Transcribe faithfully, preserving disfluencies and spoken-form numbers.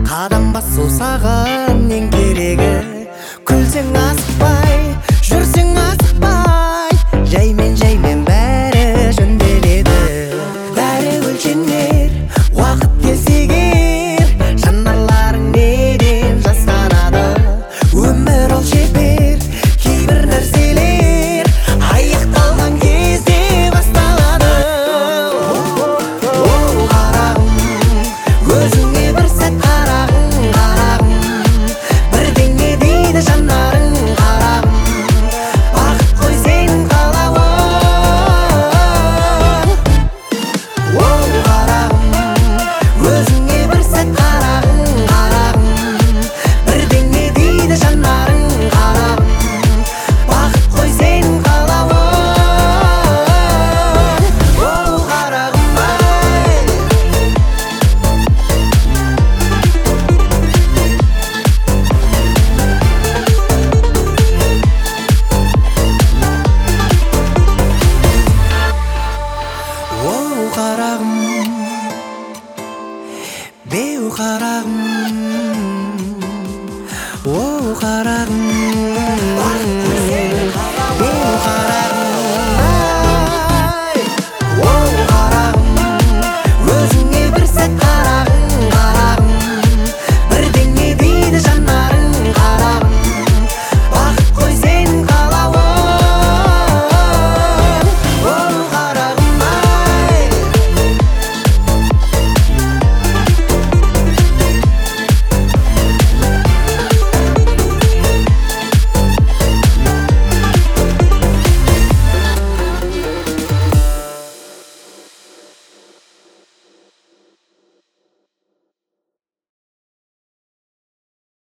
Қадам басу саған ең керегі. Күлсең асықпай, жүрсең асықпай, жаймен жаймен бәрі жөнделеді. Бәрі өлшенер, уақыт келсе егер, жанарларың неден жасқанады. Өмір ол шебер, кейбір нәрселер аяқталған кезде басталады. Оу қарағым, өзіңе бір сәт қарағым, қарағым, бірдеңе дейді жанарың, қарағым, бақыт қой сенің қалауың. Оу қарағым, өзіңе бір сәт қарағым, қарағым, бірдеңе дейді жанарың, қарағым, бақыт қой сенің қалауың. Оу қарағым ай. Оу қарағым, беу қарағым, оу қарағым.